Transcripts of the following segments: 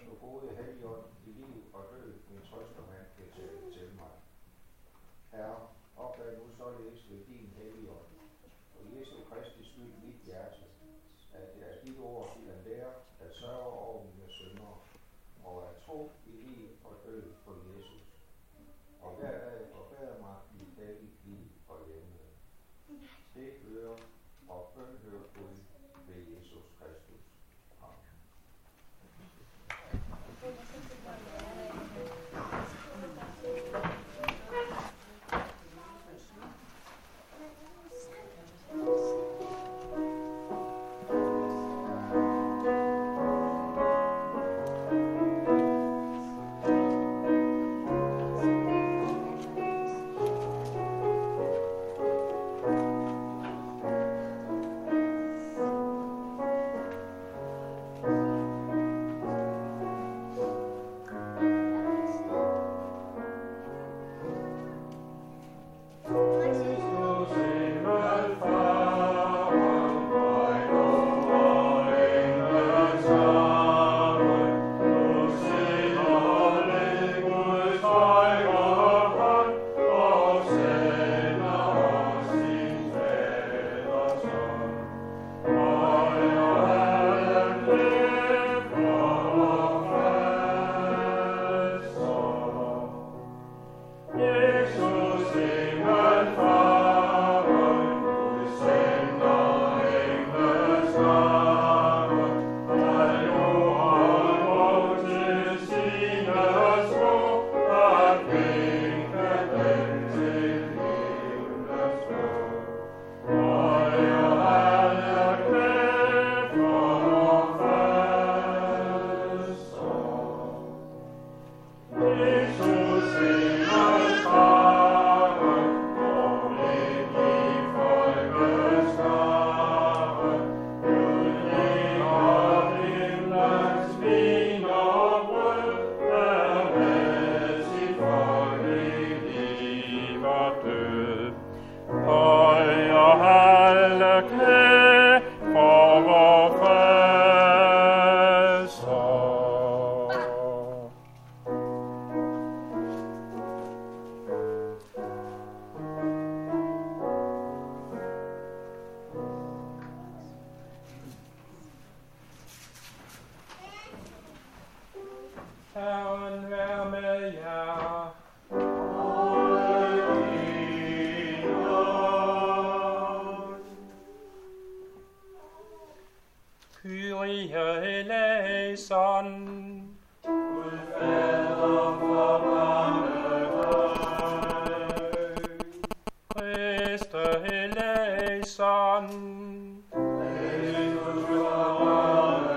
Du gode Helligånd, i liv og død, min trøstermand, kan tale til mig. Herre, oplad nu således ved din Helligånd, og Jesu Kristi skyld mit hjerte, at dit ord bliver en lærer, der sørger over mine synder, og at tro i liv og død på Jesus. Og hver dag forbedre mig i dagligt liv og levende. Stik øre og bøn hør Gud ved Jesus Kristus. Amen. Herren vær med jer. Kyrie eleison. Gud Fader, forbarme dig. Christe eleison. Kristus, forbarme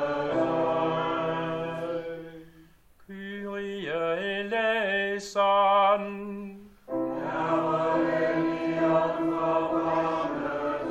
dig. Kyrie eleison. Herre Helligånd, forbarme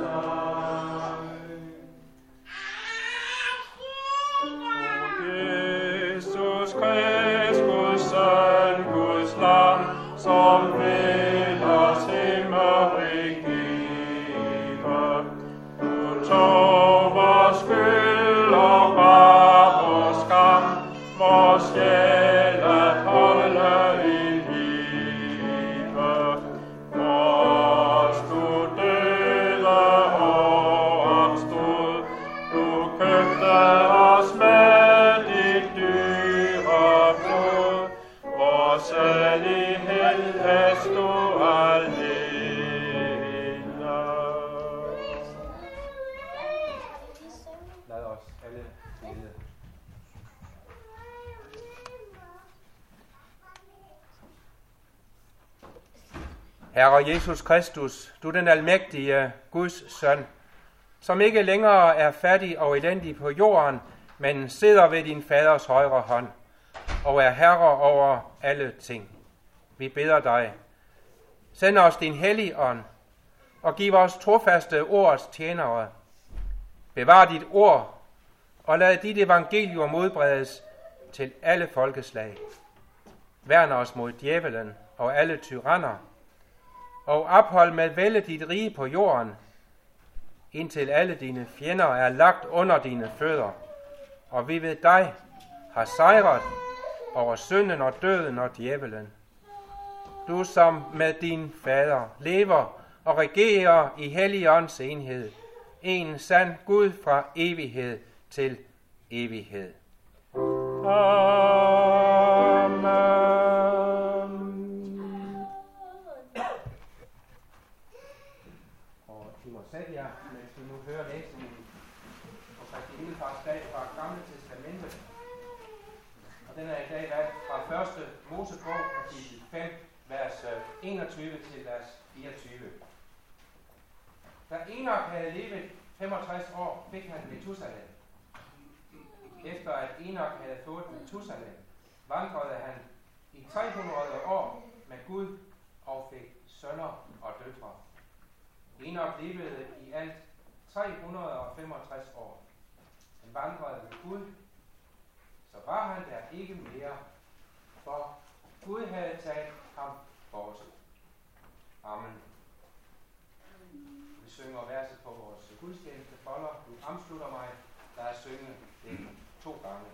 dig. Jesus Kristus, Guds søn, Guds lam, som vil os himmerig give. Du tog vores skyld og bar vores skam, vores sjæle holde i live. Vores du døde og opstod, du købte os med dit dyre blod, vor salighed hast du alene. Lad os alle bede. Herre Jesus Kristus, du den almægtige Guds søn, som ikke længere er fattig og elendig på jorden, men sidder ved din faders højre hånd og er herre over alle ting. Vi beder dig, send os din hellige ånd og giv os trofaste ords tjenere. Bevar dit ord og lad dit evangelium udbredes til alle folkeslag. Værn os mod djævelen og alle tyranner, og ophold med vælde dit rige på jorden, indtil alle dine fjender er lagt under dine fødder, og vi ved dig har sejret over synden og døden og djævelen. Du som med din fader lever og regerer i Helligåndens enhed, en sand Gud fra evighed til evighed. Amen. Og I må sætte jer, mens vi nu hører læsningen på Kristi Himmelfartsdag fra Gamle Testamentet. Og den er i dag valgt fra 1. Mosebog, kapitel 5, vers 21 til vers 24. Da Enok havde levet 65 år, fik han Metusalem. Efter at Enok havde fået Metusalem, vandrede han i 300 år med Gud og fik sønner og døtre. Enok levede i alt 365 år. Han vandrede med Gud, så var han der ikke mere, for Gud havde taget ham bort. Amen. Vi synger verset på vores gudstjeneste folder. Du omslutter mig, der er synget det 2 gange.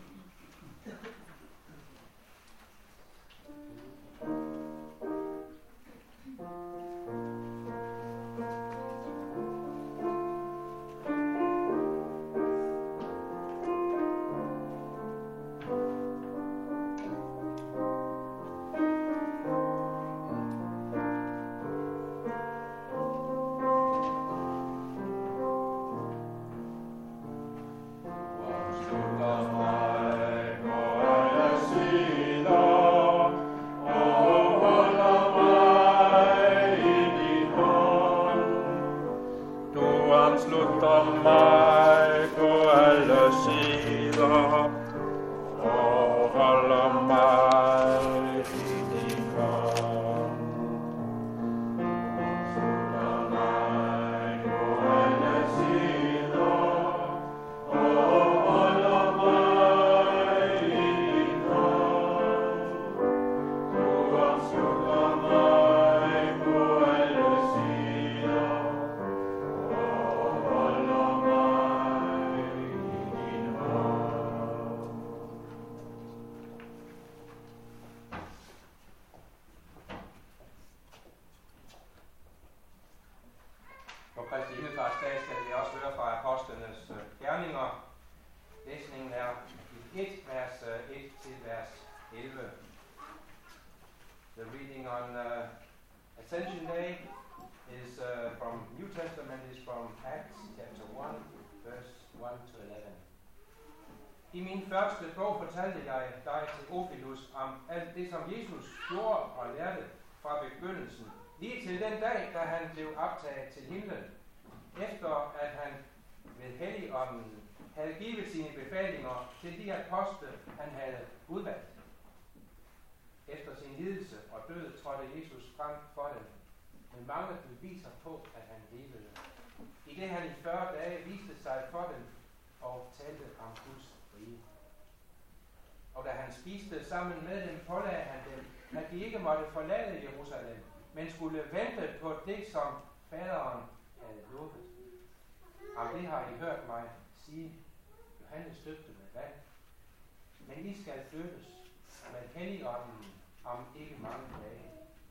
The reading on Ascension Day is from New Testament is from Acts chapter 1, verse 1 to 11. I min første bog fortalte jeg dig til Ophilus om alt det, som Jesus gjorde og lærte fra begyndelsen, lige til den dag, da han blev optaget til himlen, efter at han ved Helligånden havde givet sine befalinger til de apostle, han havde udvalgt. Efter sin lidelse og død trådte Jesus frem for dem, men mange beviser på, at han levede. I det han i 40 dage viste sig for dem og talte om Guds rige. Og da han spiste sammen med dem, pålagde han dem, at de ikke måtte forlade Jerusalem, men skulle vente på det, som faderen havde lovet. Om det har I hørt mig sige. Johannes døbte med vand, men I skal døbes med Helligånden om ikke mange dage.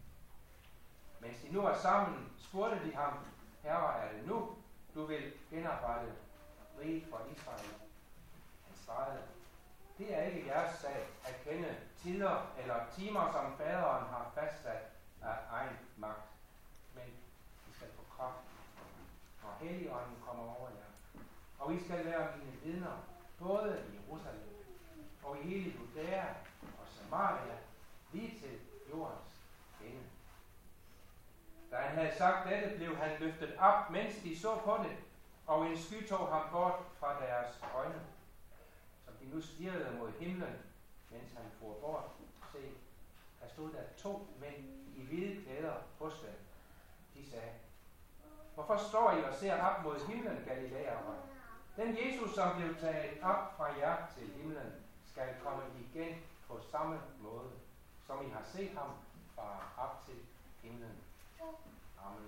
Mens de nu er sammen, spurgte de ham, Herre, er det nu, du vil genoprette riget for Israel? Han svarede, det er ikke jeres sag at kende tider eller timer, som faderen har fastsat af egen magt. Men I skal få kraft, når Helligånden kommer over jer. Og I skal være mine vidner, både i Jerusalem og i hele Judæa og Samaria, lige til jordens ende. Da han havde sagt dette, blev han løftet op, mens de så på det, og en sky tog ham bort fra deres øjne, som de nu stirrede mod himlen, mens han for bort. Se, der stod der 2 mænd i hvide klæder hos dem. De sagde, hvorfor står I og ser op mod himlen, Galilæere? Den Jesus, som blev taget op fra jer til himlen, skal komme igen på samme måde, som I har set ham fare op til himlen. Amen.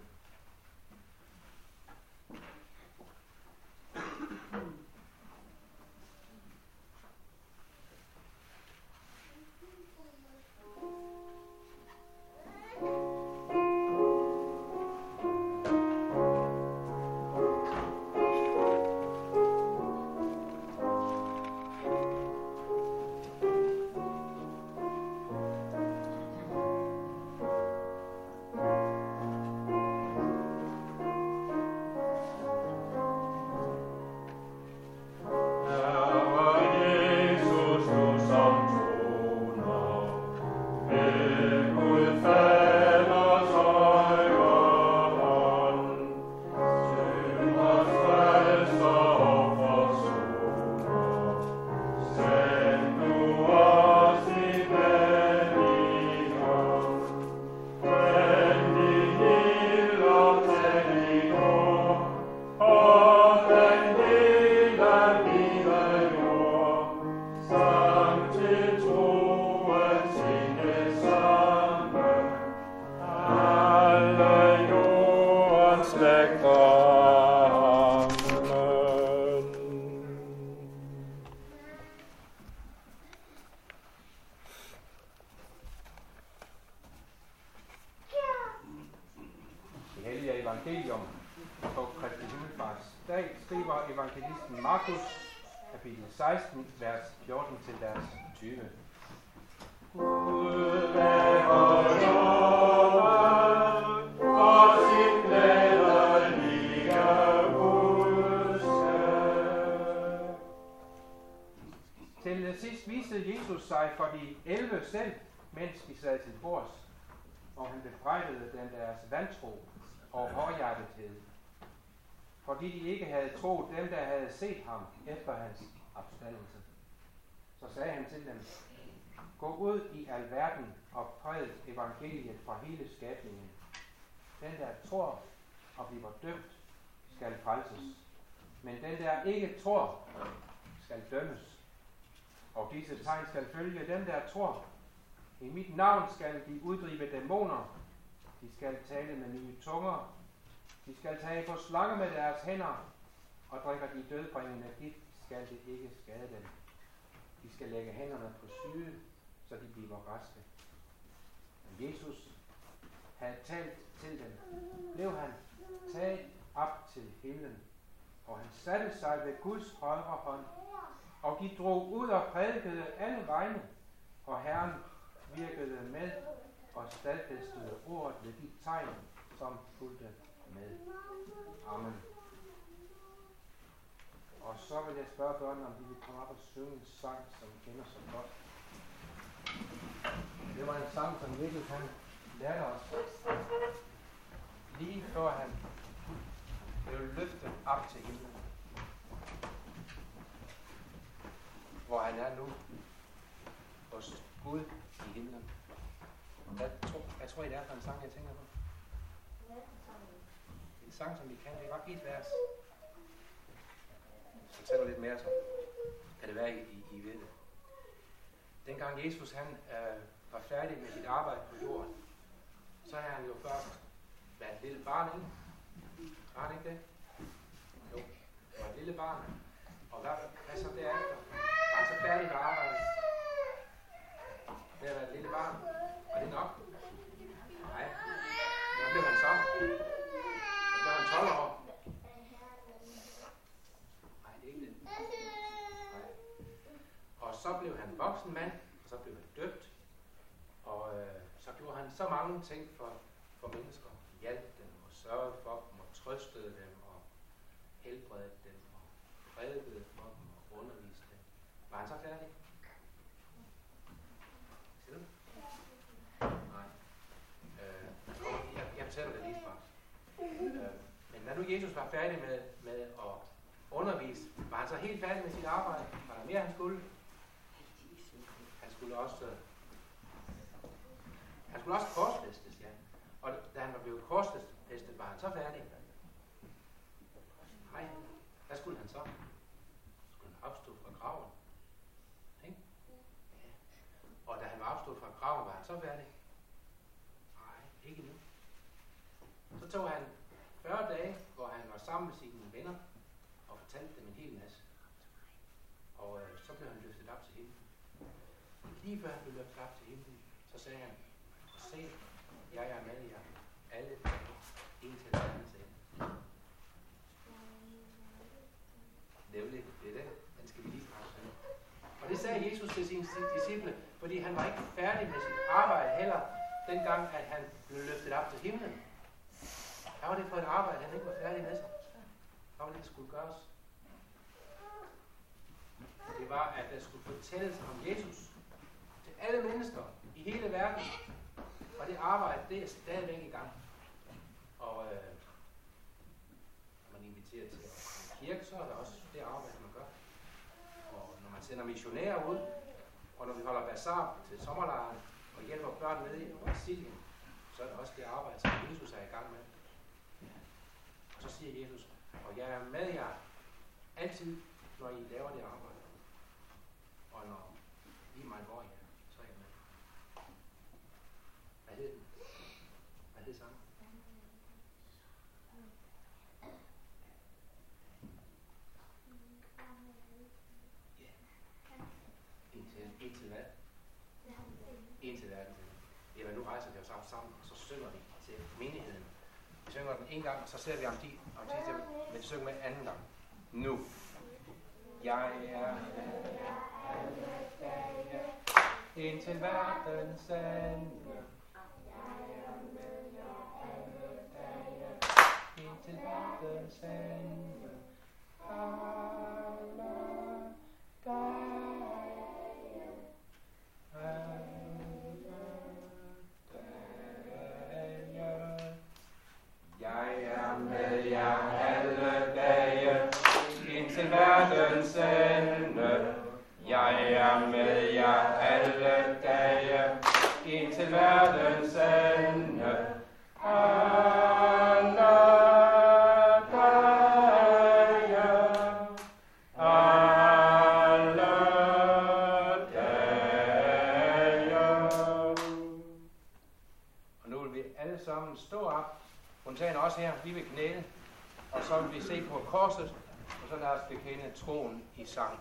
evangelium på Kristi Himmelfarts dag skriver evangelisten Markus, kapitel 16, vers 14 til vers 20. Gud være lovet for sin glædelige budskab. Til sidst viste Jesus sig for de 11 selv, mens de sad til bords, og han bebrejdede dem deres vantro og hårdhjertethed, fordi de ikke havde troet dem, der havde set ham efter hans opstandelse. Så sagde han til dem: Gå ud i al verden og prædik evangeliet fra hele skabningen. Den, der tror og bliver døbt, skal frelses, men den, der ikke tror, skal dømmes. Og disse tegn skal følge dem, der tror. I mit navn skal de uddrive dæmoner. De skal tale med nye tunger. De skal tage på slanger med deres hænder, og drikker de dødbringende gift, skal det ikke skade dem. De skal lægge hænderne på syge, så de bliver raske. Men Jesus havde talt til dem, blev han taget op til himlen, og han satte sig ved Guds højre hånd, og de drog ud og prædikede alle vegne, og Herren virkede med og stadfæstede ordet ved de tegn, som fulgte med. Amen. Og så vil jeg spørge børnene, om de vil komme op og synge en sang, som I kender så godt. Det var en sang, som Mikkel han lærte os lige før han blev løftet op til himlen, hvor han er nu hos Gud i himlen. Jeg tror, det er for en sang, jeg tænker på. En sang, som vi kan. Det er bare et vers. Så fortæller lidt mere, så kan det være, I ved det. Dengang Jesus han var færdig med sit arbejde på jorden, så havde han jo først været et lille barn, ikke? Har han ikke det? Jo, det var et lille barn. Og hvad så derefter? Var han så færdig med arbejdet? Det har været et lille barn. Var det nok? Nej. Hvad blev han så? Så blev han 12 år. Nej, det er ikke det. Nej. Og så blev han voksen mand, og så blev han døbt. Og så gjorde han så mange ting for mennesker. Hjalp dem og sørgede for dem og trøstede dem og helbredede dem og prædikede for dem og underviste dem. Var han så færdig? Siger du? Nej. Jeg fortæller det lige straks. Men når nu Jesus var færdig med at undervise, var han så helt færdig med sit arbejde? Var der mere, han skulle? Han skulle også korsfæstes, ja. Og da han var blevet korsfæstet, var han så færdig? Nej. Hvad skulle han så? Skulle han opstå fra graven? Ikke? Ja. Og da han var opstået fra graven, var han så færdig? Nej, ikke nu. Så tog han 40 dage, hvor han var sammen med sine venner og fortalte dem en hel masse. Og så blev han løftet op til himlen. Lige før han blev løftet op til himlen, så sagde han: Se, jeg er med jer alle dage, en til verdens ende. Nemlig, det er det. Den skal vi lige straks have. Og det sagde Jesus til sine disciple, fordi han var ikke færdig med sit arbejde heller, dengang at han blev løftet op til himlen. Hvad var det for et arbejde, han ikke var færdig med sig? Hvad var det, der skulle gøres? Det var, at der skulle fortælles om Jesus til alle mennesker i hele verden. Og det arbejde, det er stadigvæk i gang. Og når man inviterer til at komme i kirke, så er der også det arbejde, man gør. Og når man sender missionærer ud, og når vi holder bazar til sommerlejren og hjælper børn nede i Brasilien, så er det også det arbejde, som Jesus er i gang med. Og så siger Jesus: og jeg er med jer altid, når I laver det arbejde. Og når lige meget går I her, så er jeg med. Hvad hed den? Hvad hed sangen? Ja. Indtil hvad? Indtil verden. Jamen nu rejser vi os op sammen, og så synger vi til menigheden. Vi synger den en gang, og så ser vi om de vil synge med anden gang. Nu. Jeg er indtil verdens ende. Indtil verdens ende. Jeg er med jer alle dage, indtil verdens ende. Jeg er med jer alle dage, indtil verdens ende. Alle dage, alle dage. Og nu vil vi alle sammen stå op. Undtagen også her, vi vil knæle, og så vil vi se på korset, og så lad os bekende troen i sang.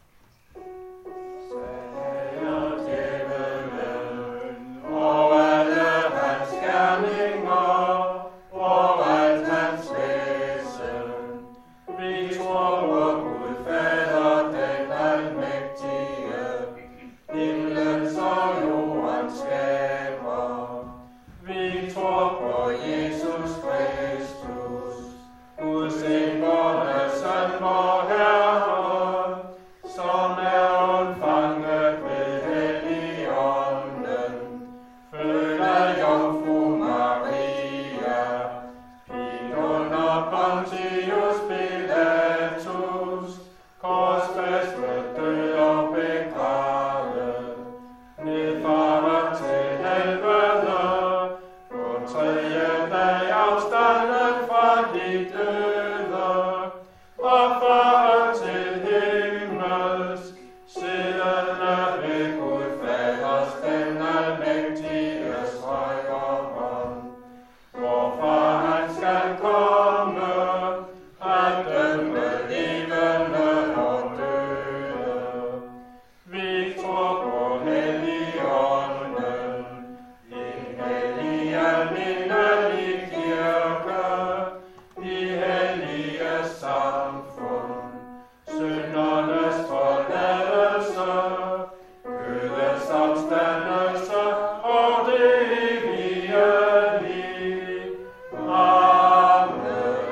Sager djævelen, og alle hans gerninger, og alt hans væsen. Vi tror på Gud Fader, den almægtige, himlens og jordens skaber. Vi tror på Jesus Kristus, Guds enbårne søn, vor Herre, som er undfanget ved Helligånden, født af Jomfru Maria, født under Pontius Pilatus, korsfæstet, død og begravet, nedfaret til helvede, på tredje dag afstanden fra de døde, og faret til himmels, siddende ved Gud Faders den almægtiges højre hånd, hvorfra han skal komme, at dømme levende og døde. Vi tror på Helligånden, en hellig almindelig kirke, de hellige samfund, syndernes forladelse, Guds opstandelse og det evige liv. Amen,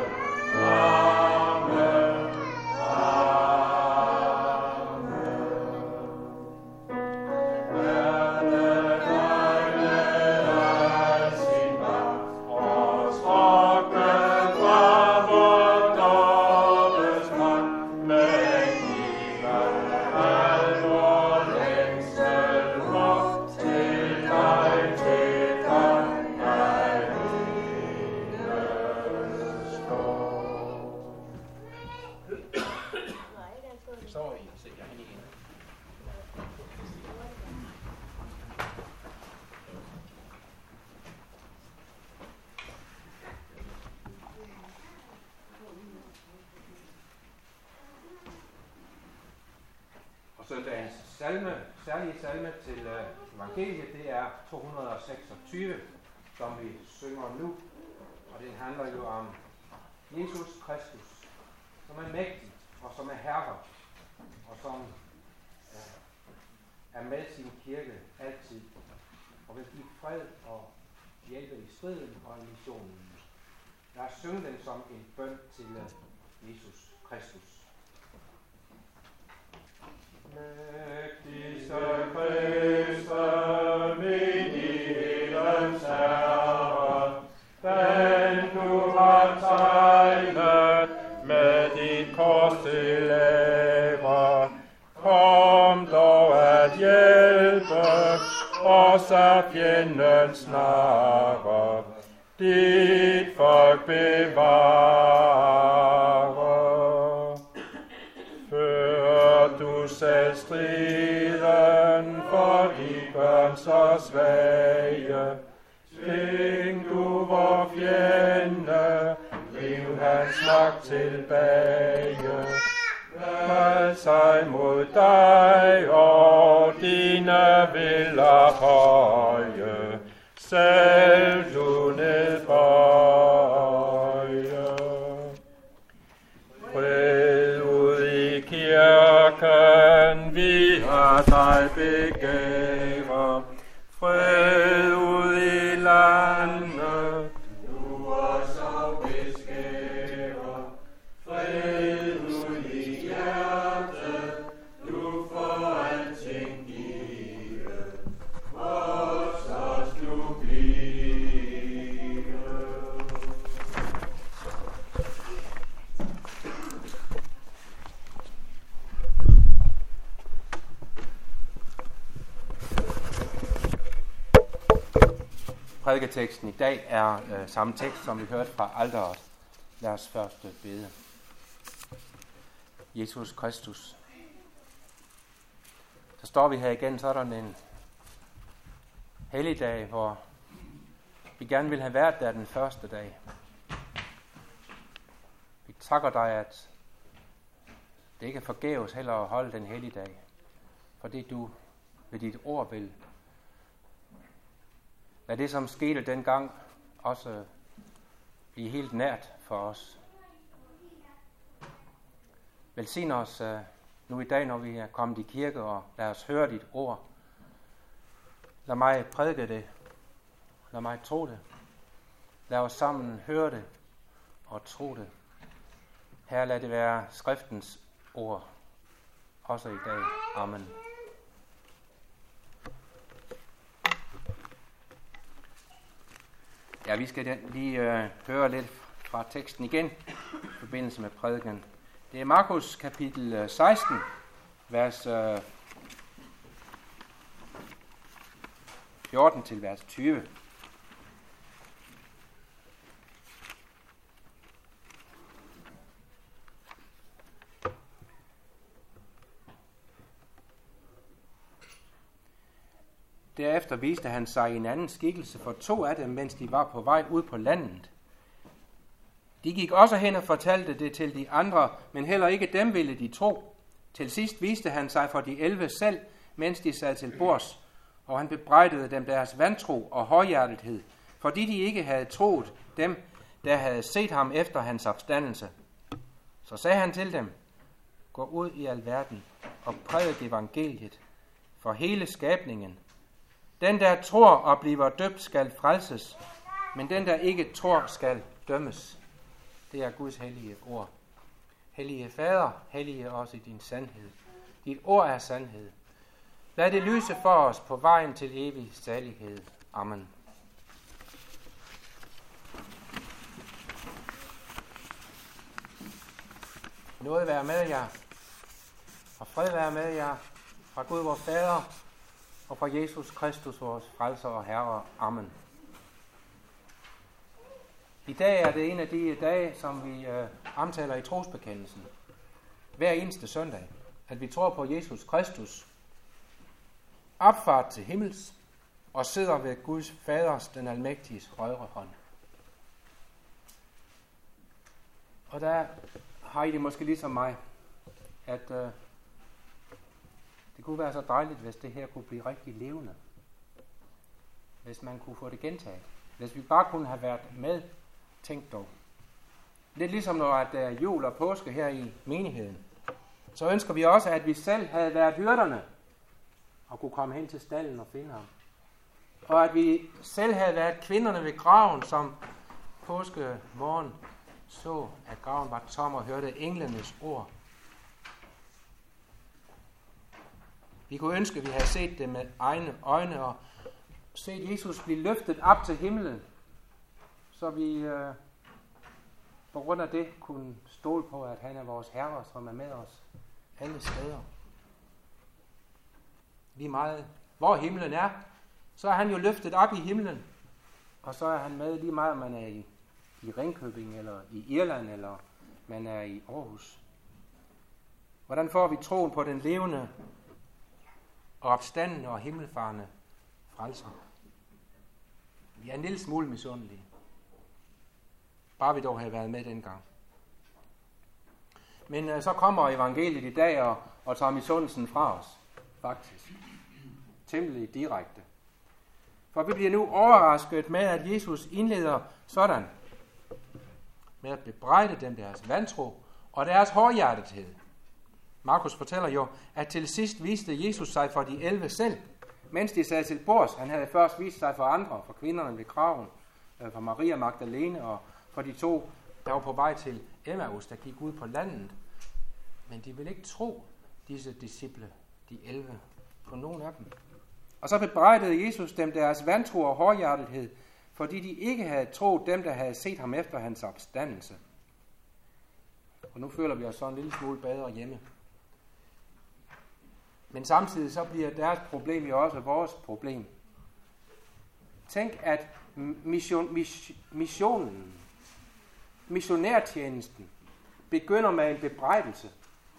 amen, amen. Verden egne sin magt, og trokken fra vort dåbes mand, men giver al vor længsel op til dig, alene står. Det står i, se jeg hen igen. Og søndagens særlige salme til evangeliet, det er 226, som vi synger nu. Og den handler jo om Jesus Kristus, som er mægtig og som er herre, og som er med sin kirke altid, og vil give fred og hjælpe i striden og i missionen. Lad os synge den som en bøn til Jesus Kristus. Mægtigste Kriste, menighedens Herre, den du har tegnet med dit kors til ære, kom dog at hjælpe os af fjendens narre, dit folk bevare. Før du selv striden for dit børn så svage, tving du vor fjende, riv hans magt tilbage. Vald sig mod dig, og dine viller høje, selv du nedbøje. jeg begærer. Fred ud i landet, nu os afbeskærer. Fred ud i hjertet, du får alting givet. Vores os nu blive. Prædiketeksten i dag er samme tekst, som vi hørte fra alteret. Lad os først bede. Jesus Kristus. Så står vi her igen sådan en helligdag, hvor vi gerne vil have været der den første dag. Vi takker dig, at det ikke er forgæves heller at holde den helligdag, fordi du ved dit ord vil lad det, som skete dengang, også blive helt nært for os. Velsign os nu i dag, når vi er kommet i kirke, og lad os høre dit ord. Lad mig prædike det. Lad mig tro det. Lad os sammen høre det og tro det. Her lad det være skriftens ord, også i dag. Amen. Ja, vi skal lige høre lidt fra teksten igen i forbindelse med prædiken. Det er Markus kapitel 16, vers 14 til vers 20. Derefter viste han sig i en anden skikkelse for 2 af dem, mens de var på vej ud på landet. De gik også hen og fortalte det til de andre, men heller ikke dem ville de tro. Til sidst viste han sig for de 11 selv, mens de sad til bords, og han bebrejdede dem deres vantro og højhjertethed, fordi de ikke havde troet dem, der havde set ham efter hans opstandelse. Så sagde han til dem, gå ud i al verden og prædik evangeliet for hele skabningen. Den, der tror og bliver døbt, skal frelses, men den, der ikke tror, skal dømmes. Det er Guds hellige ord. Hellige Fader, hellige os i din sandhed. Dit ord er sandhed. Lad det lyse for os på vejen til evig salighed. Amen. Nåde være med jer, og fred være med jer, fra Gud vor Fader, og fra Jesus Kristus, vores frelser og herre. Amen. I dag er det en af de dage, som vi omtaler i trosbekendelsen. Hver eneste søndag, at vi tror på Jesus Kristus, opfart til himmels, og sidder ved Guds Faders, den almægtiges højre hånd. Og der har I det måske ligesom mig, at det kunne være så dejligt, hvis det her kunne blive rigtig levende. Hvis man kunne få det gentaget. Hvis vi bare kunne have været med, tænk dog. Lidt ligesom når der er jul og påske her i menigheden. Så ønsker vi også, at vi selv havde været hyrderne og kunne komme hen til stallen og finde ham. Og at vi selv havde været kvinderne ved graven, som påske morgen så, at graven var tom og hørte englenes ord. Vi kunne ønske, at vi havde set det med egne øjne og set Jesus blive løftet op til himlen, så vi på grund af det kunne stole på, at han er vores herre, som er med os alle steder. Lige meget, hvor himlen er, så er han jo løftet op i himlen, og så er han med lige meget, om man er i Ringkøbing, eller i Irland, eller man er i Aarhus. Hvordan får vi troen på den levende og opstandende og himmelfarende frelser? Vi er en lille smule misundelige. Bare vi dog havde været med dengang. Men så kommer evangeliet i dag og tager misundelsen fra os, faktisk. Temmelig direkte. For vi bliver nu overrasket med, at Jesus indleder sådan, med at bebrejde dem deres vantro og deres hårdhjertethed. Markus fortæller jo, at til sidst viste Jesus sig for de 11 selv, mens de sad til bords. Han havde først vist sig for andre, for kvinderne ved graven, for Maria Magdalene og for de 2, der var på vej til Emmaus, der gik ud på landet. Men de ville ikke tro, disse disciple, de 11, på nogen af dem. Og så bebrejdede Jesus dem deres vantro og hårdhjertethed, fordi de ikke havde troet dem, der havde set ham efter hans opstandelse. Og nu føler vi os så en lille smule bedre hjemme. Men samtidig så bliver deres problem jo også vores problem. Tænk, at missionærtjenesten begynder med en bebrejdelse.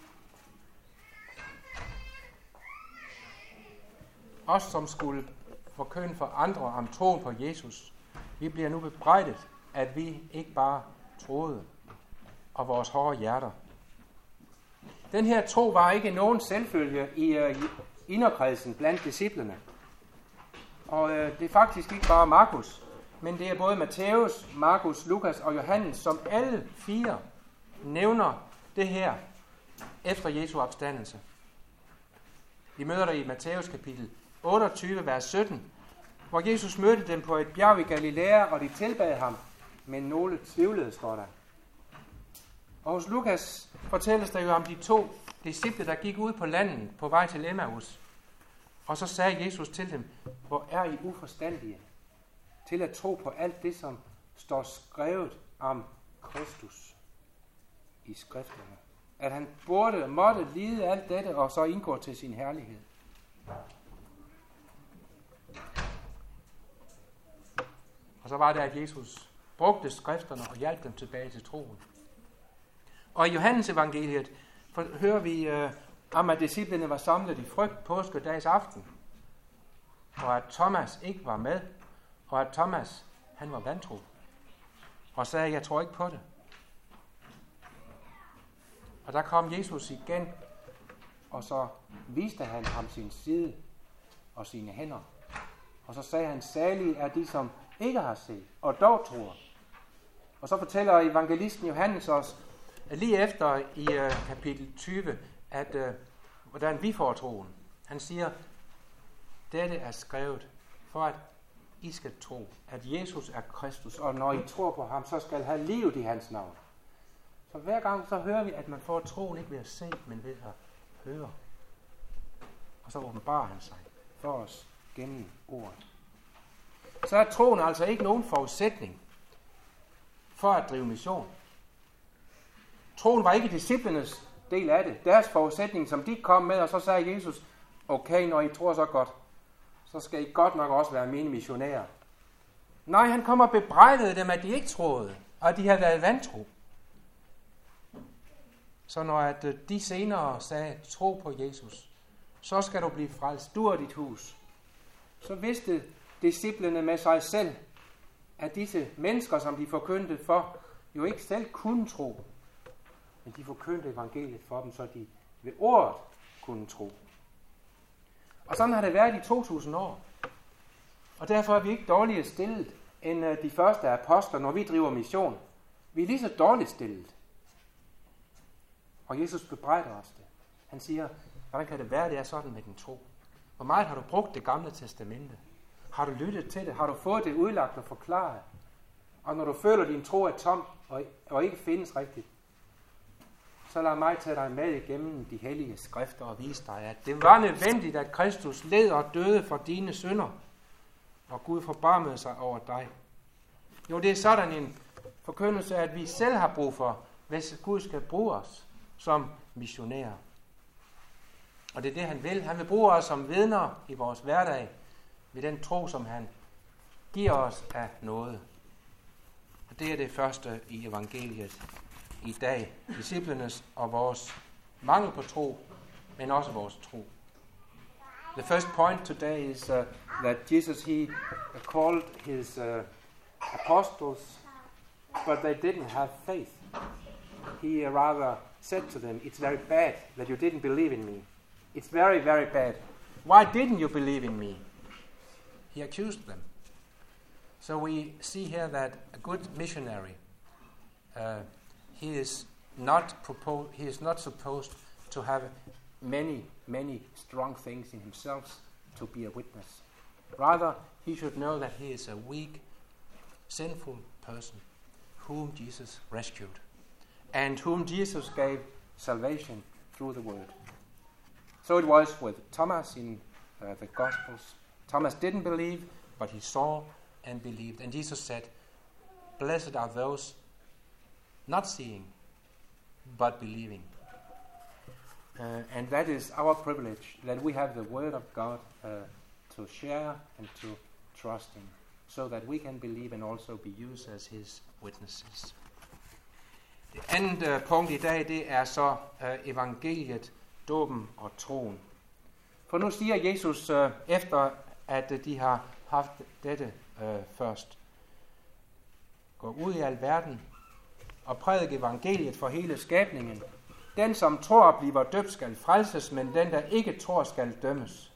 Os, som skulle forkynde for andre om troen på Jesus, vi bliver nu bebrejdet, at vi ikke bare troede, og vores hårde hjerter. Den her tro var ikke nogen selvfølge i inderkredsen blandt disciplene. Og det er faktisk ikke bare Markus, men det er både Matthæus, Markus, Lukas og Johannes, som alle 4 nævner det her efter Jesu opstandelse. Vi møder det i Matthæus kapitel 28, vers 17, hvor Jesus mødte dem på et bjerg i Galilea, og de tilbad ham, men nogle tvivlede, står der. Og hos Lukas fortælles der jo om de 2 disciple, der gik ud på landet på vej til Emmaus. Og så sagde Jesus til dem, hvor er I uforstandige til at tro på alt det, som står skrevet om Kristus i skrifterne. At han måtte lide alt dette, og så indgå til sin herlighed. Og så var det, at Jesus brugte skrifterne og hjalp dem tilbage til troen. Og i Johannes evangeliet hører vi om, at disciplene var samlet i frygt påskedags aften, og at Thomas ikke var med, og at Thomas, han var vantro, og sagde, jeg tror ikke på det. Og der kom Jesus igen, og så viste han ham sin side og sine hænder. Og så sagde han, salige er de, som ikke har set, og dog tror. Og så fortæller evangelisten Johannes os, lige efter i kapitel 20, at hvordan vi får troen. Han siger, dette er skrevet for, at I skal tro, at Jesus er Kristus, og når I tror på ham, så skal have livet i hans navn. Så hver gang så hører vi, at man får troen ikke ved at se, men ved at høre. Og så åbenbarer han sig for os gennem ordet. Så er troen altså ikke nogen forudsætning for at drive mission. Troen var ikke disciplenes del af det. Deres forudsætning, som de kom med, og så sagde Jesus, okay, når I tror så godt, så skal I godt nok også være mine missionærer. Nej, han kommer og bebrejdede dem, at de ikke troede, og at de havde været vantro. Så når at de senere sagde, tro på Jesus, så skal du blive frelst, du og dit hus. Så vidste disciplene med sig selv, at disse mennesker, som de forkyndte for, jo ikke selv kunne tro. Men de forkyndte evangeliet for dem, så de ved ordet kunne tro. Og sådan har det været i 2000 år. Og derfor er vi ikke dårligere stillet end de første apostler, når vi driver mission. Vi er lige så dårligt stillet. Og Jesus bebrejder os det. Han siger, hvordan kan det være, det er sådan med den tro? Hvor meget har du brugt det gamle testamente? Har du lyttet til det? Har du fået det udlagt og forklaret? Og når du føler, at din tro er tom og ikke findes rigtigt, så lad mig tage dig med igennem de hellige skrifter og vise dig, at det var nødvendigt, at Kristus led og døde for dine synder, og Gud forbarmede sig over dig. Jo, det er sådan en forkyndelse, at vi selv har brug for, hvis Gud skal bruge os som missionærer. Og det er det, han vil. Han vil bruge os som vidner i vores hverdag ved den tro, som han giver os af noget. Og det er det første i evangeliet i dag. Disciplenes og vores mangel på tro, men også vores tro. The first point today is that Jesus, he called his apostles, but they didn't have faith. He rather said to them, it's very bad that you didn't believe in me. It's very, very bad. Why didn't you believe in me? He accused them. So we see here that a good missionary, he is not supposed to have many strong things in himself to be a witness. Rather, he should know that he is a weak, sinful person whom Jesus rescued and whom Jesus gave salvation through the word. So it was with Thomas in the Gospels. Thomas didn't believe, but he saw and believed. And Jesus said, "Blessed are those not seeing, but believing." And that is our privilege, that we have the Word of God to share and to trust in, so that we can believe and also be used as His witnesses. Det andet punkt i dag, det er så evangeliet, dåben og troen. For nu siger Jesus, efter at de har haft dette først: "Gå ud i al verden og prædik evangeliet for hele skabningen. Den, som tror, bliver døbt, skal frelses, men den, der ikke tror, skal dømmes."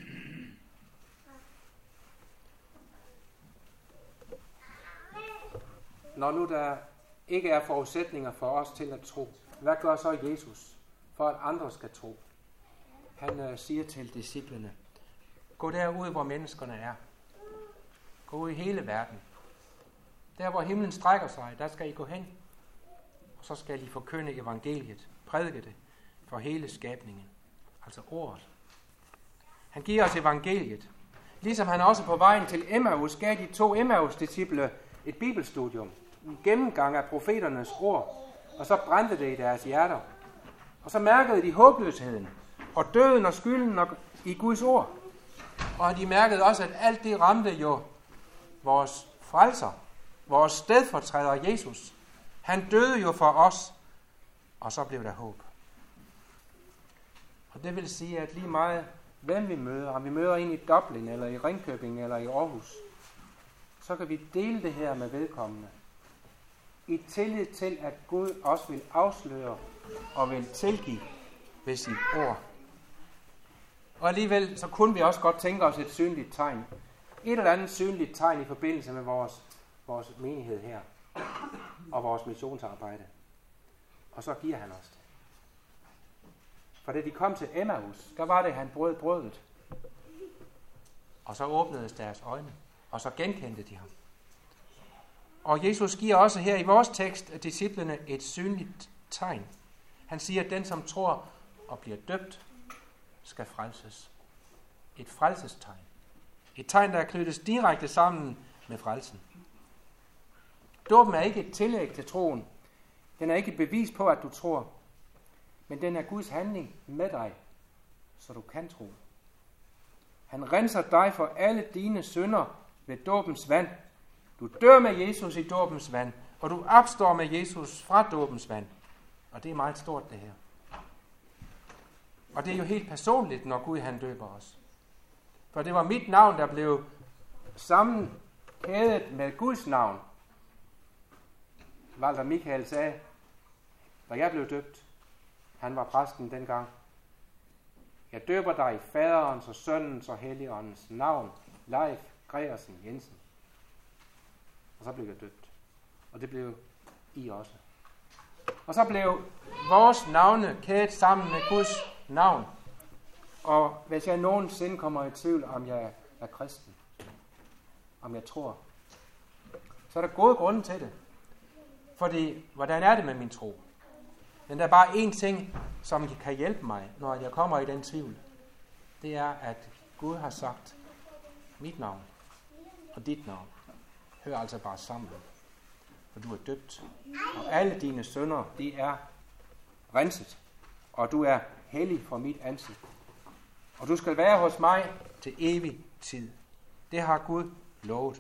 Når nu der ikke er forudsætninger for os til at tro, hvad gør så Jesus for, at andre skal tro? Han siger til disciplene: "Gå derud, hvor menneskerne er. Gå ud i hele verden. Der, hvor himlen strækker sig, der skal I gå hen. Og så skal I forkynde evangeliet, prædike det for hele skabningen." Altså ordet. Han giver os evangeliet. Ligesom han også på vejen til Emmaus gav de 2 Emmaus-disciple et bibelstudium, en gennemgang af profeternes ord, og så brændte det i deres hjerter. Og så mærkede de håbløsheden og døden og skylden i Guds ord. Og de mærkede også, at alt det ramte jo vores frelser, vores stedfortræder Jesus. Han døde jo for os, og så blev der håb. Og det vil sige, at lige meget hvem vi møder, om vi møder en i Dublin, eller i Ringkøbing, eller i Aarhus, så kan vi dele det her med vedkommende. I tillid til, at Gud også vil afsløre og vil tilgive ved sit ord. Og alligevel, så kunne vi også godt tænke os et synligt tegn. Et eller andet synligt tegn i forbindelse med vores menighed her. Og vores missionsarbejde. Og så giver han os det. For da de kom til Emmaus, der var det, han brød brødet. Og så åbnedes deres øjne, og så genkendte de ham. Og Jesus giver også her i vores tekst disciplene et synligt tegn. Han siger, at den, som tror og bliver døbt, skal frelses. Et frelsestegn. Et tegn, der knyttes direkte sammen med frelsen. Dåben er ikke et tillæg til troen. Den er ikke et bevis på, at du tror. Men den er Guds handling med dig, så du kan tro. Han renser dig for alle dine synder ved dåbens vand. Du dør med Jesus i dåbens vand, og du opstår med Jesus fra dåbens vand. Og det er meget stort, det her. Og det er jo helt personligt, når Gud han døber os. For det var mit navn, der blev sammenkædet med Guds navn. Walter Michael sagde, da jeg blev døbt, han var præsten dengang: "Jeg døber dig i faderens og sønnens og helligåndens navn, Leif Gregersen Jensen." Og så blev jeg døbt. Og det blev I også. Og så blev vores navne kædet sammen med Guds navn. Og hvis jeg nogensinde kommer i tvivl, om jeg er kristen, om jeg tror, så er der gode grunde til det. Fordi, hvordan er det med min tro? Men der er bare én ting, som kan hjælpe mig, når jeg kommer i den tvivl. Det er, at Gud har sagt, mit navn og dit navn hører altså bare sammen. For du er døbt, og alle dine synder, de er renset, og du er hellig for mit ansigt. Og du skal være hos mig til evig tid. Det har Gud lovet.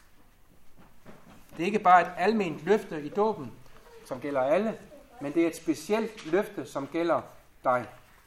Det er ikke bare et alment løfte i dåben, som gælder alle, men det er et specielt løfte, som gælder dig.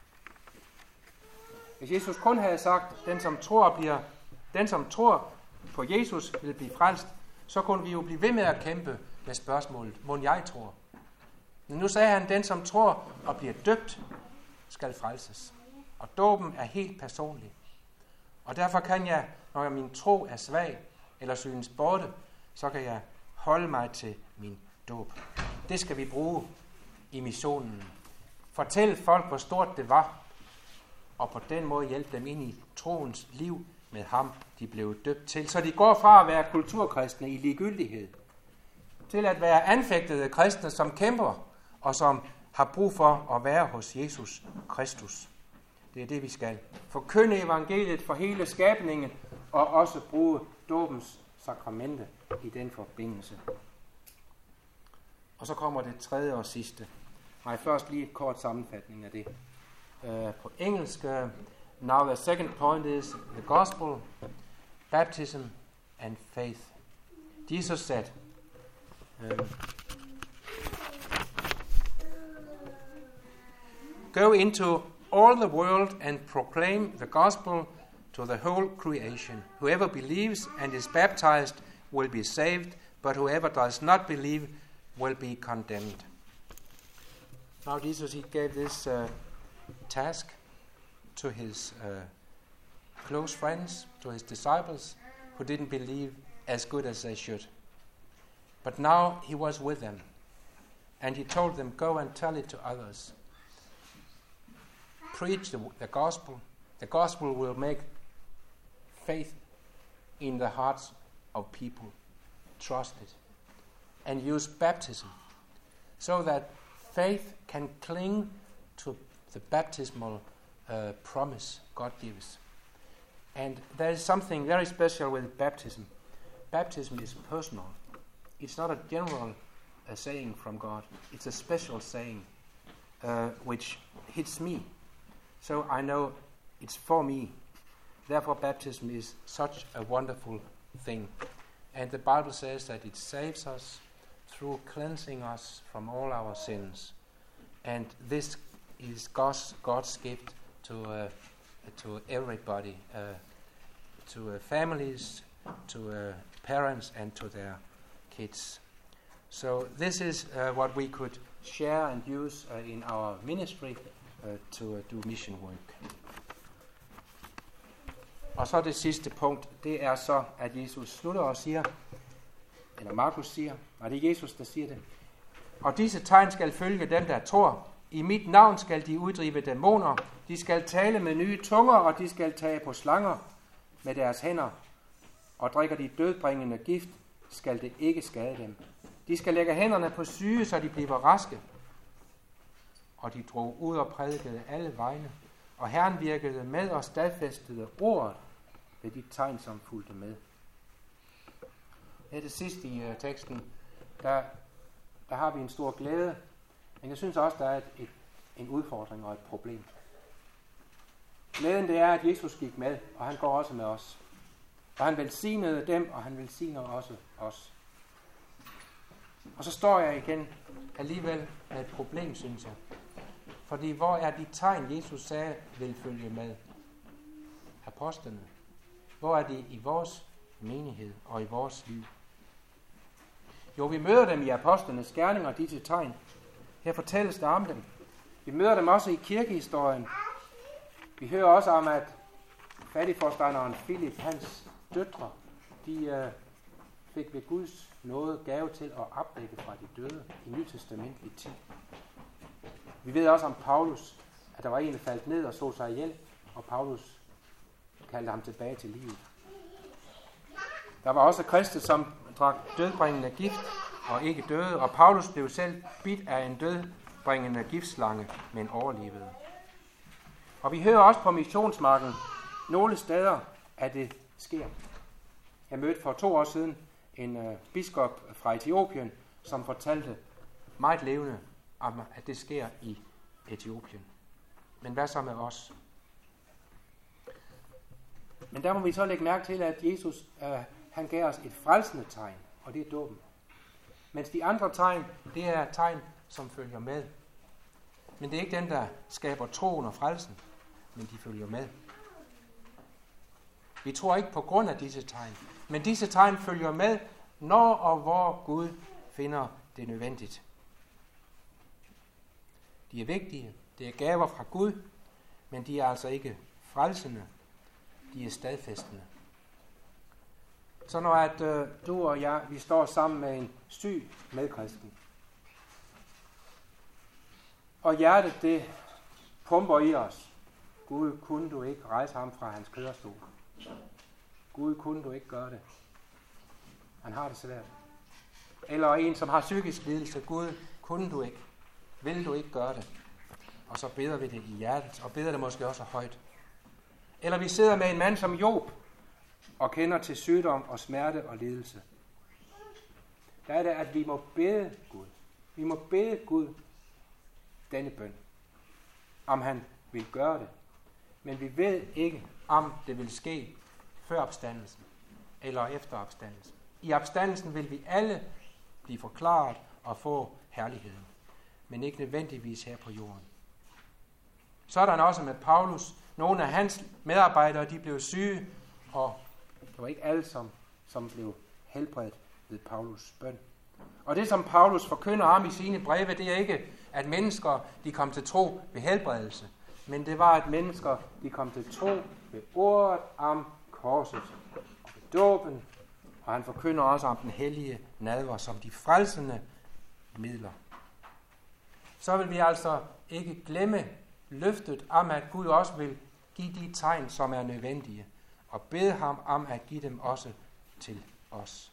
Hvis Jesus kun havde sagt, den som tror på Jesus vil blive frelst, så kunne vi jo blive ved med at kæmpe med spørgsmålet, må jeg tror? Men nu sagde han, den som tror og bliver døbt, skal frelses. Og dåben er helt personlig. Og derfor kan jeg, når min tro er svag eller synes borte, så kan jeg holde mig til min dåb. Det skal vi bruge i missionen fortælle folk, hvor stort det var, og på den måde hjælpe dem ind i troens liv med ham, de blev døbt til. Så de går fra at være kulturkristne i ligegyldighed, til at være anfægtede kristne, som kæmper, og som har brug for at være hos Jesus Kristus. Det er det, vi skal. Forkynde evangeliet for hele skabningen, og også bruge dåbens sakramente i den forbindelse. Og så kommer det tredje og sidste. Nej, først lige et kort sammenfatning af det. På engelsk, now the second point is the gospel, baptism and faith. Jesus said, go into all the world and proclaim the gospel to the whole creation. Whoever believes and is baptized will be saved, but whoever does not believe will be condemned. Now Jesus, he gave this task to his close friends, to his disciples, who didn't believe as good as they should. But now he was with them, and he told them, go and tell it to others. Preach the gospel. The gospel will make faith in the hearts of people trust it. And use baptism so that faith can cling to the baptismal promise God gives. And there is something very special with baptism. Baptism is personal. It's not a general saying from God. It's a special saying which hits me. So I know it's for me. Therefore baptism is such a wonderful thing. And the Bible says that it saves us through cleansing us from all our sins. And this is God's gift to everybody, to families, to parents, and to their kids. So this is what we could share and use in our ministry to do mission work. Og så det sidste punkt, det er så, at Jesus slutter og siger, eller Markus siger, og det er Jesus, der siger det. Og disse tegn skal følge dem, der tror. I mit navn skal de uddrive dæmoner. De skal tale med nye tunger, og de skal tage på slanger med deres hænder. Og drikker de dødbringende gift, skal det ikke skade dem. De skal lægge hænderne på syge, så de bliver raske. Og de drog ud og prædikede alle vegne. Og Herren virkede med og stadfæstede ordet ved de tegn, som fulgte med. Det er det sidste i teksten. Der har vi en stor glæde, men jeg synes også, der er en udfordring og et problem. Glæden det er, at Jesus gik med, og han går også med os. Og han velsignede dem, og han velsigner også os. Og så står jeg igen alligevel med et problem, synes jeg. Fordi hvor er de tegn, Jesus sagde, vil følge med? Apostlene. Hvor er de i vores menighed og i vores liv? Jo, vi møder dem i apostlenes gerninger, disse tegn. Her fortælles der om dem. Vi møder dem også i kirkehistorien. Vi hører også om, at fattigforstanderen Filip, hans døtre, de fik ved Guds nåde gave til at opvække fra de døde i nytestamentlig tid. Vi ved også om Paulus, at der var en, der faldt ned og så sig ihjel, og Paulus kaldte ham tilbage til livet. Der var også kristne, som drak dødbringende gift og ikke døde, og Paulus blev selv bidt af en dødbringende giftslange, men overlevede. Og vi hører også på missionsmarken nogle steder, at det sker. Jeg mødte for 2 år siden en biskop fra Etiopien, som fortalte meget levende om, at det sker i Etiopien. Men hvad så med os? Men der må vi så lægge mærke til, at Jesus han gav os et frelsende tegn, og det er dåben. Mens de andre tegn, det er tegn, som følger med. Men det er ikke den, der skaber troen og frelsen, men de følger med. Vi tror ikke på grund af disse tegn, men disse tegn følger med, når og hvor Gud finder det nødvendigt. De er vigtige, det er gaver fra Gud, men de er altså ikke frelsende, de er stadfæstende. Så når at du og jeg, vi står sammen med en syg medkristen, Og hjertet, det pumper i os. Gud, kunne du ikke rejse ham fra hans kørestol? Gud, kunne du ikke gøre det? Han har det svært. Eller en, som har psykisk lidelse. Gud, kunne du ikke? Vil du ikke gøre det? Og så beder vi det i hjertet, og beder det måske også højt. Eller vi sidder med en mand som Job, og kender til sygdom og smerte og lidelse. Der er det, at vi må bede Gud. Vi må bede Gud denne bøn, om han vil gøre det. Men vi ved ikke, om det vil ske før opstandelsen eller efter opstandelsen. I opstandelsen vil vi alle blive forklaret og få herligheden, men ikke nødvendigvis her på jorden. Sådan også med Paulus. Nogle af hans medarbejdere, de blev syge, og det var ikke alle, som blev helbredt ved Paulus bøn. Og det, som Paulus forkynder om i sine breve, det er ikke, at mennesker de kom til tro ved helbredelse, men det var, at mennesker de kom til tro ved ordet om korset og ved dåben, og han forkynder også om den hellige nadver som de frelsende midler. Så vil vi altså ikke glemme løftet om, at Gud også vil give de tegn, som er nødvendige, og bede ham om at give dem også til os.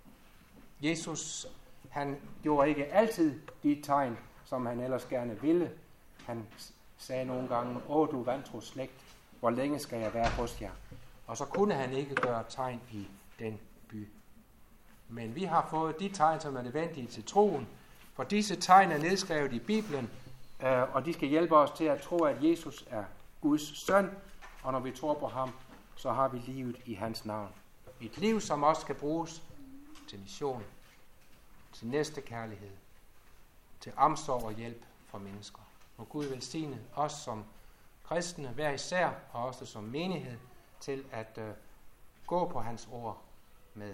Jesus, han gjorde ikke altid de tegn, som han ellers gerne ville. Han sagde nogle gange, du vantro slægt, hvor længe skal jeg være hos jer? Og så kunne han ikke gøre tegn i den by. Men vi har fået de tegn, som er nødvendige til troen, for disse tegn er nedskrevet i Bibelen, og de skal hjælpe os til at tro, at Jesus er Guds søn, og når vi tror på ham, så har vi livet i hans navn. Et liv, som også skal bruges til mission, til næstekærlighed, til omsorg og hjælp for mennesker. Må Gud velsigne os som kristne, hver især, og også som menighed, til at gå på hans ord med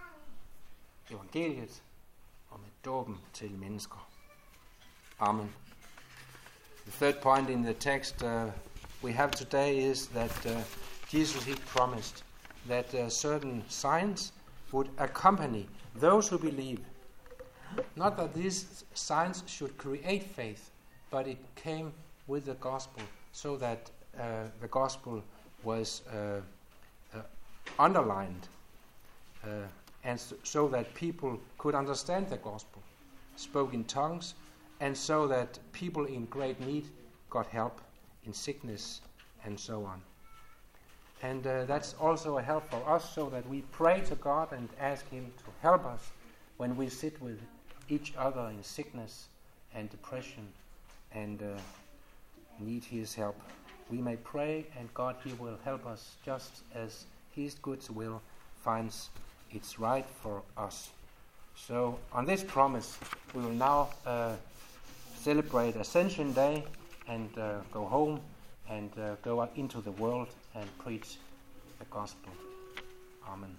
evangeliet og med dåben til mennesker. Amen. The third point in the text we have today is that Jesus he promised that certain signs would accompany those who believe. Not that these signs should create faith, but it came with the gospel, so that the gospel was underlined, and so that people could understand the gospel, spoke in tongues, and so that people in great need got help in sickness and so on. And that's also a help for us, so that we pray to God and ask him to help us when we sit with each other in sickness and depression and need his help. We may pray, and God he will help us just as his good will finds it's right for us. So on this promise, we will now celebrate Ascension Day and go home and go out into the world and preach the gospel. Amen.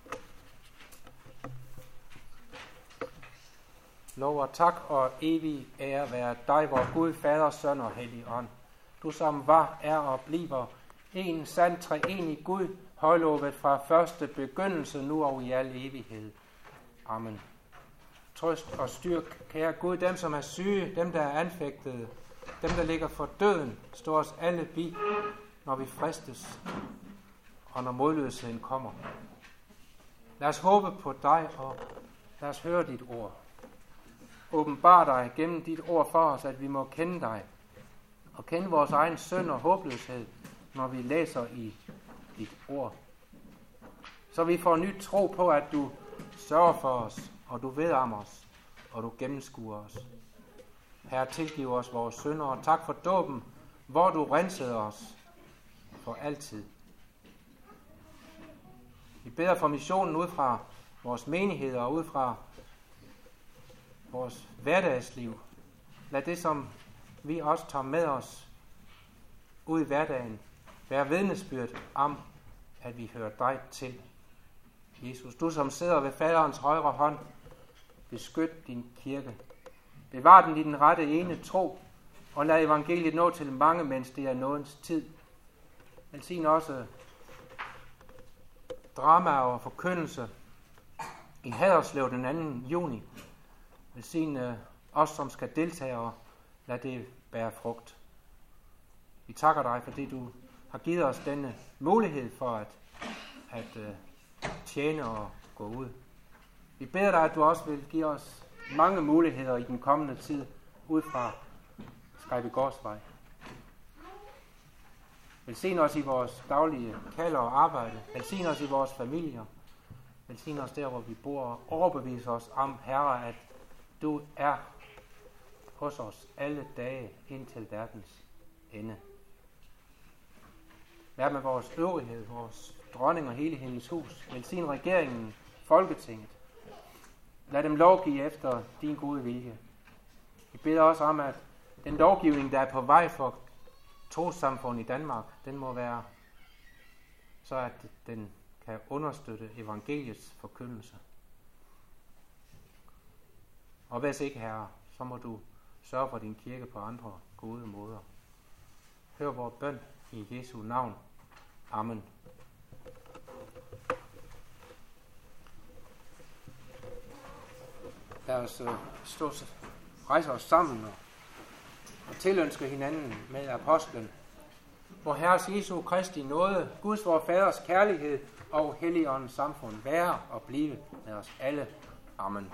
Lov og tak og evig ære være dig, vor Gud, Fader, Søn og Hellig Ånd. Du som var, er og bliver en sand treenig Gud, højlovet fra første begyndelse, nu og i al evighed. Amen. Trøst og styrk, kære Gud, dem som er syge, dem der er anfægtede, dem der ligger for døden, stå os alle bi, når vi fristes, og når modløsheden kommer. Lad os håbe på dig, og lad os høre dit ord. Åbenbar dig gennem dit ord for os, at vi må kende dig, og kende vores egen synd og håbløshed, når vi læser i dit ord. Så vi får nyt tro på, at du sørger for os, og du ved om os, og du gennemskuer os. Herre, tilgiv os vores synder, og tak for dåben, hvor du rensede os for altid. Vi beder for missionen ud fra vores menigheder og ud fra vores hverdagsliv. Lad det, som vi også tager med os ud i hverdagen, være vidnesbyrd om, at vi hører dig til. Jesus, du som sidder ved faderens højre hånd, beskyt din kirke. Bevar den i den rette ene tro, og lad evangeliet nå til mange, mens det er nådens tid. Velsign også drama og forkyndelse i Haderslev den 2. juni. Velsign os, som skal deltage, og lad det bære frugt. Vi takker dig, fordi du har givet os denne mulighed for at tjene og gå ud. Vi beder dig, at du også vil give os mange muligheder i den kommende tid ud fra Skrejbegårdsvej. Velsign os i vores daglige kald og arbejde. Velsign os i vores familier. Velsign os der, hvor vi bor, og overbevis os om, Herre, at du er hos os alle dage indtil verdens ende. Vær med vores øvrighed, vores dronning og hele hendes hus. Velsign regeringen, Folketinget. Lad dem lovgive efter din gode vilje. Vi beder også om, at den lovgivning, der er på vej for trossamfund i Danmark, den må være så, at den kan understøtte evangeliets forkyndelse. Og hvis ikke, Herre, så må du sørge for din kirke på andre gode måder. Hør vores bøn i Jesu navn. Amen. Lad os rejse os sammen og tilønske hinanden med apostlen. Vor Herres Jesu Kristi nåde, Guds vor Faders kærlighed og Helligåndens samfund være og blive med os alle. Amen.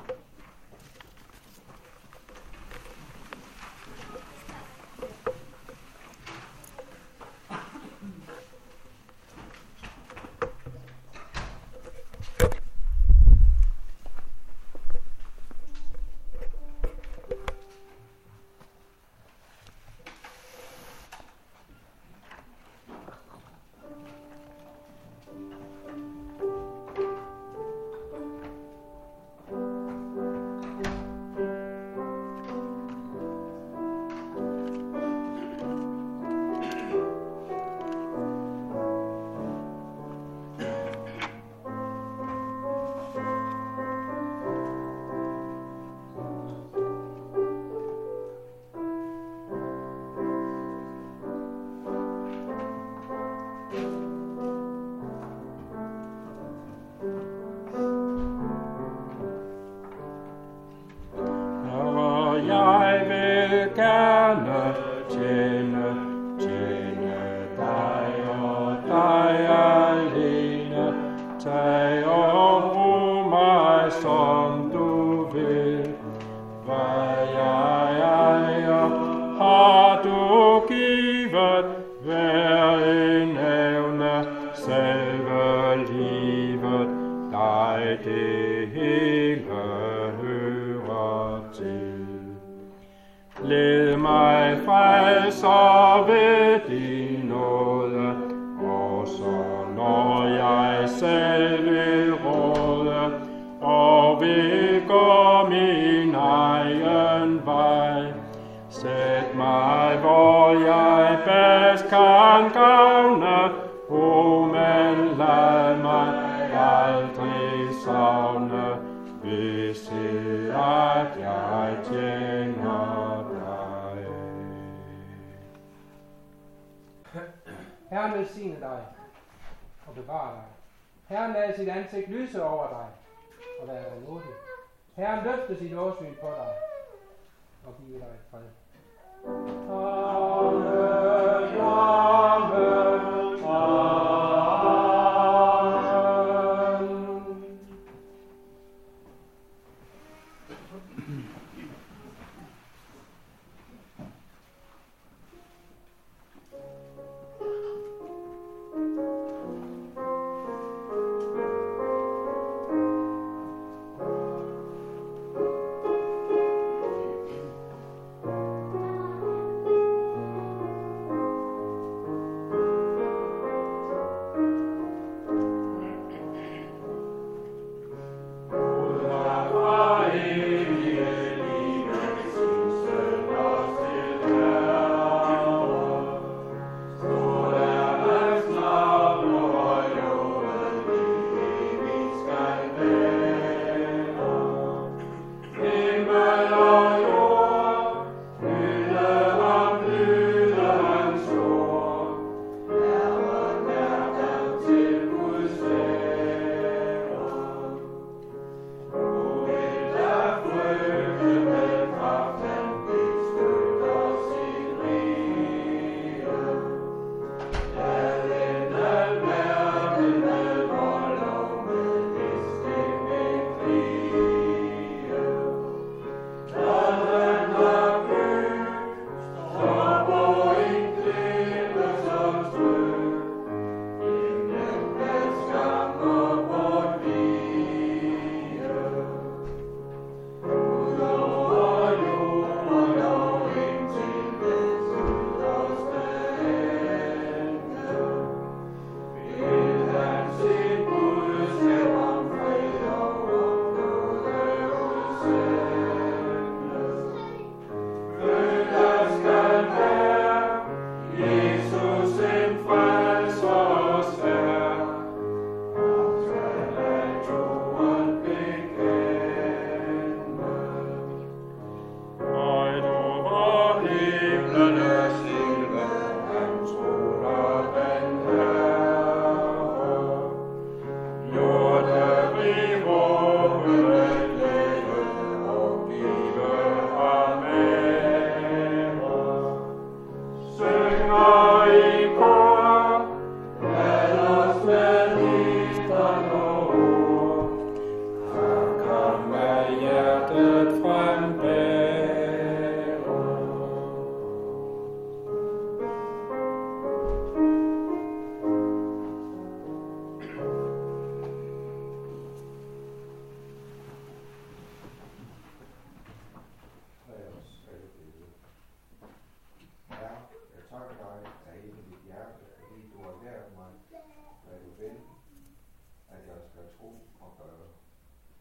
Led mig frelser ved din nåde, også når jeg selv vil råde, og vil gå min egen vej. Sæt mig, hvor jeg bedst kan gavne, men lad mig aldrig savne, hvis at jeg tjener dig. Herren velsigne dig og bevare dig. Herren lader sit ansigt lyse over dig og være dig nådig. Herren løfter sit åsyn på dig og giver dig fred. Amen, amen, amen.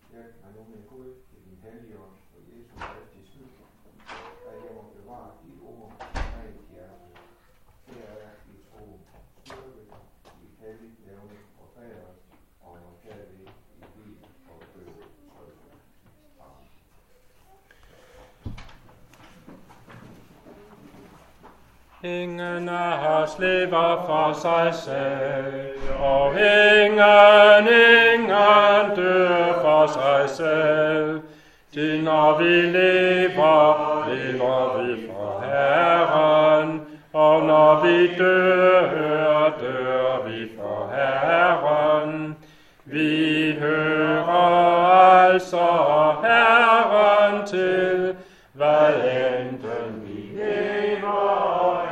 Hjælp mig nu med Gud i din hellige ånd og Jesu Kristi skyld, at jeg må bevare dit ord af et hjerte. Det er i tro, styrke, i helligt levende og fader, og når kærlig i liv og død. Amen. Ingen af os lever for sig selv, og ingen dør for sig selv. Til når vi lever, lever vi for Herren, og når vi dør, dør vi for Herren. Vi hører altså Herren til, hvad enten vi lever